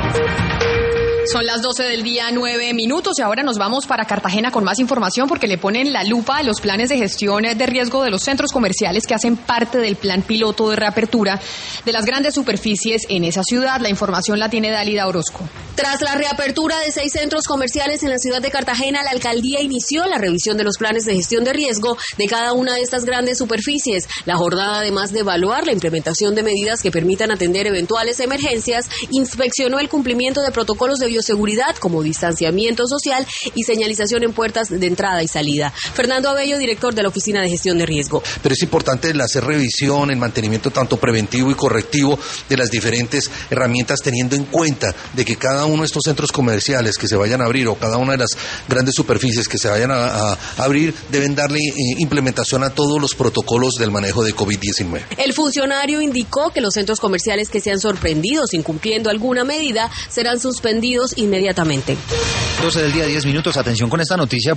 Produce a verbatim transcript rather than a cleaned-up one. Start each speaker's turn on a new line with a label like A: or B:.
A: Son las doce del día, nueve minutos, y ahora nos vamos para Cartagena con más información porque le ponen la lupa a los planes de gestión de riesgo de los centros comerciales que hacen parte del plan piloto de reapertura de las grandes superficies en esa ciudad. La información la tiene Dálida Orozco.
B: Tras la reapertura de seis centros comerciales en la ciudad de Cartagena, la alcaldía inició la revisión de los planes de gestión de riesgo de cada una de estas grandes superficies. La jornada, además de evaluar la implementación de medidas que permitan atender eventuales emergencias, inspeccionó el cumplimiento de protocolos de bioseguridad como distanciamiento social y señalización en puertas de entrada y salida. Fernando Abello, director de la Oficina de Gestión de Riesgo.
C: Pero es importante el hacer revisión, el mantenimiento tanto preventivo y correctivo de las diferentes herramientas, teniendo en cuenta de que cada uno de estos centros comerciales que se vayan a abrir o cada una de las grandes superficies que se vayan a, a abrir deben darle eh, implementación a todos los protocolos del manejo de COVID diecinueve.
B: El funcionario indicó que los centros comerciales que sean sorprendidos incumpliendo alguna medida serán suspendidos inmediatamente.
D: doce del día, diez minutos. Atención con esta noticia